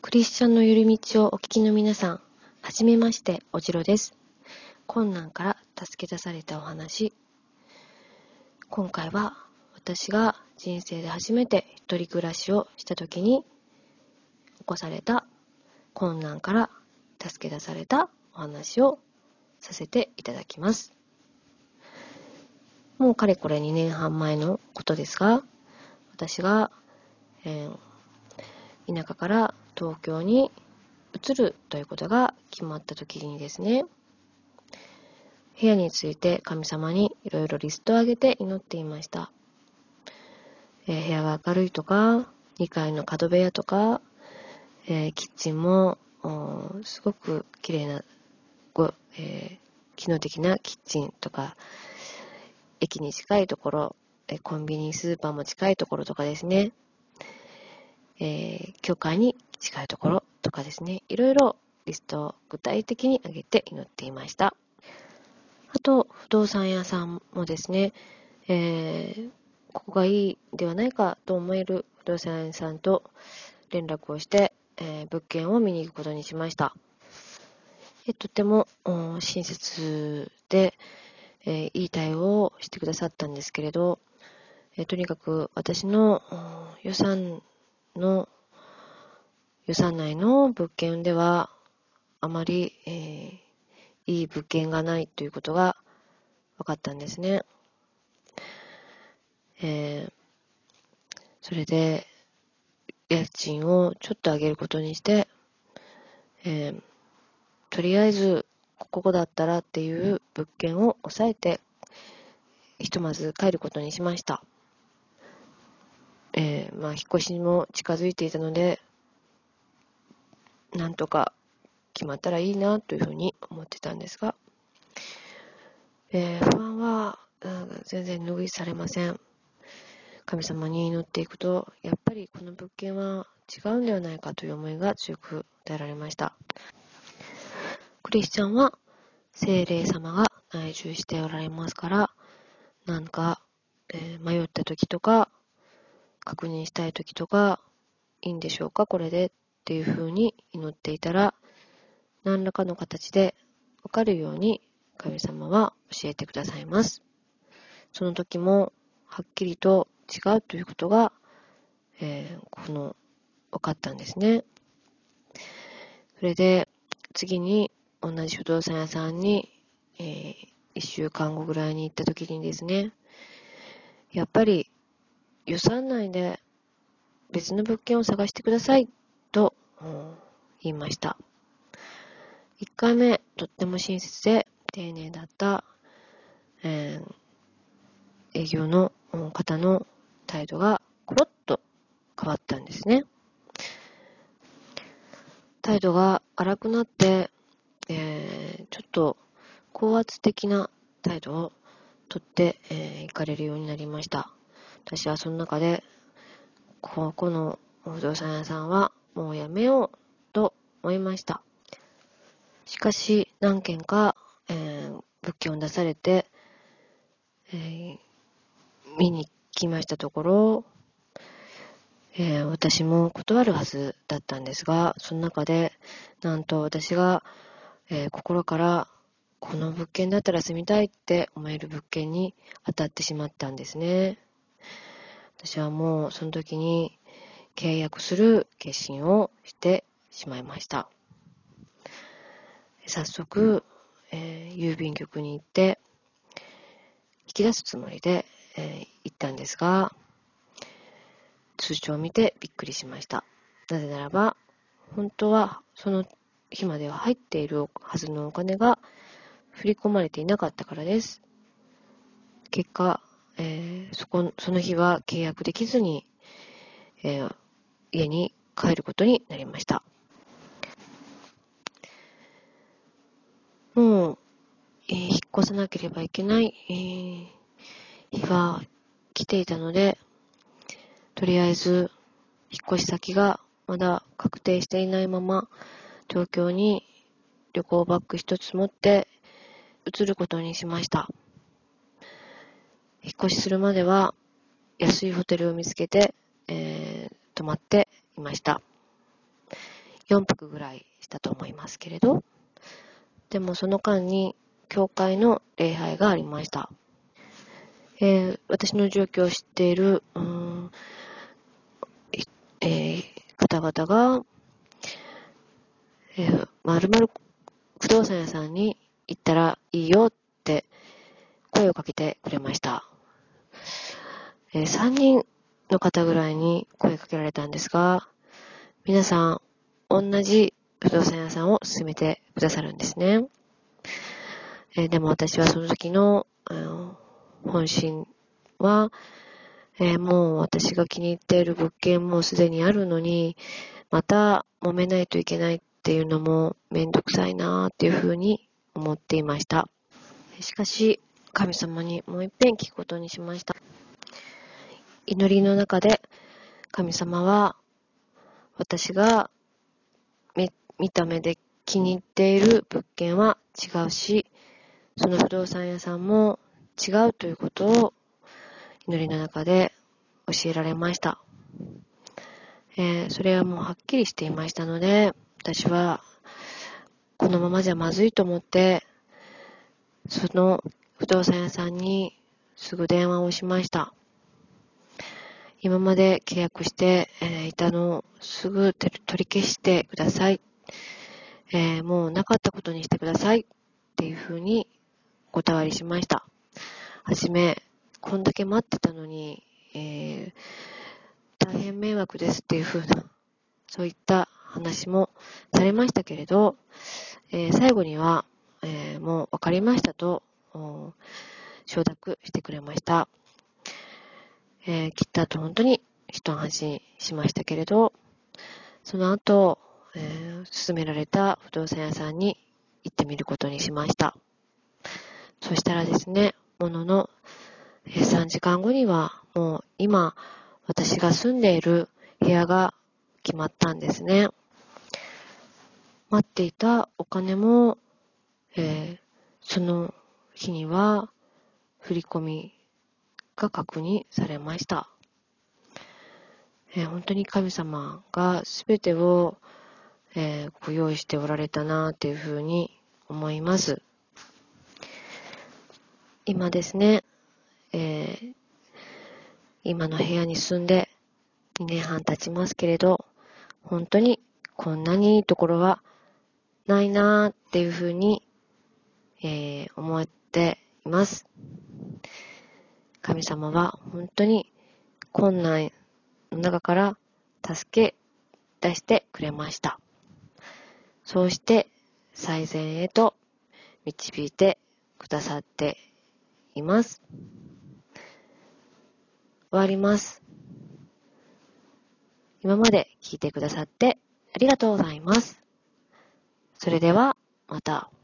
クリスチャンの寄り道をお聞きの皆さん、はじめまして、おじろです。困難から助け出されたお話。今回は私が人生で初めて一人暮らしをした時に起こされた困難から助け出されたお話をさせていただきます。もうかれこれ2年半前のことですが、私が、田舎から東京に移るということが決まった時にですね、部屋について神様にいろいろリストを上げて祈っていました。部屋が明るいとか、2階の角部屋とか、キッチンもすごく綺麗な機能的なキッチンとか、駅に近いところ、コンビニスーパーも近いところとかですね、教会に近いところとかですね、いろいろリストを具体的に上げて祈っていました。あと、不動産屋さんもですね、ここがいいではないかと思える不動産屋さんと連絡をして、物件を見に行くことにしました。とても親切で、いい対応をしてくださったんですけれど、とにかく私の予算内の物件ではあまり、いい物件がないということが分かったんですね。それで家賃をちょっと上げることにして、とりあえずここだったらっていう物件を抑えてひとまず帰ることにしました。引っ越しも近づいていたので、なんとか決まったらいいなというふうに思ってたんですが、不安は、全然拭いされません。神様に祈っていくと、やっぱりこの物件は違うんではないかという思いが強く与えられました。クリスチャンは聖霊様が内住しておられますから、なんか、迷った時とか、確認したい時とか、いいんでしょうかこれでっていうふうに祈っていたら、何らかの形でわかるように神様は教えてくださいます。その時もはっきりと違うということが、分かったんですね。それで次に同じ不動産屋さんに、1週間後ぐらいに行った時にですね、やっぱり予算内で別の物件を探してくださいと、言いました。1回目、とっても親切で丁寧だった、営業の方の態度がコロッと変わったんですね。態度が荒くなって、ちょっと高圧的な態度をとって、行かれるようになりました。私はその中で、この不動産屋さんはもうやめようと思いました。しかし何件か、物件を出されて、見に来ましたところ、私も断るはずだったんですが、その中でなんと私が、心からこの物件だったら住みたいって思える物件に当たってしまったんですね。私はもうその時に契約する決心をしてしまいました。早速、郵便局に行って引き出すつもりで、行ったんですが、通帳を見てびっくりしました。なぜならば、本当はその日までは入っているはずのお金が振り込まれていなかったからです。結果、その日は契約できずに、家に帰ることになりました。もう、引っ越さなければいけない、日が来ていたので、とりあえず引っ越し先がまだ確定していないまま東京に旅行バッグ一つ持って移ることにしました。引っ越しするまでは安いホテルを見つけて、泊まっていました。 4泊ぐらいしたと思いますけれど、でもその間に教会の礼拝がありました。私の状況を知っている、方々が、〇〇不動産屋さんに行ったらいいよって声をかけてくれました。3人の方ぐらいに声かけられたんですが、皆さん同じ不動産屋さんを勧めてくださるんですね。でも私はその時の、本心は、もう私が気に入っている物件もすでにあるのに、また揉めないといけないっていうのもめんどくさいなっていうふうに思っていました。しかし、神様にもう一遍聞くことにしました。祈りの中で、神様は私が見た目で気に入っている物件は違うし、その不動産屋さんも違うということを祈りの中で教えられました。それはもうはっきりしていましたので、私はこのままじゃまずいと思って、その不動産屋さんにすぐ電話をしました。今まで契約して、いたのをすぐ取り消してください。もうなかったことにしてくださいっていうふうにお断りしました。はじめ、こんだけ待ってたのに、大変迷惑ですっていうふうな、そういった話もされましたけれど、最後には、もう分かりましたと承諾してくれました。切った後本当に一安心しましたけれど、その後、勧められた不動産屋さんに行ってみることにしました。そしたらですね、ものの3時間後にはもう今私が住んでいる部屋が決まったんですね。待っていたお金も、その日には振り込みが確認されました。本当に神様がすべてを、ご用意しておられたなというふうに思います。今ですね、今の部屋に住んで2年半経ちますけれど、本当にこんなにいいところはないなっていうふうに、思っています。神様は本当に困難の中から助け出してくれました。そうして最善へと導いてくださっています。終わります。今まで聞いてくださってありがとうございます。それではまた。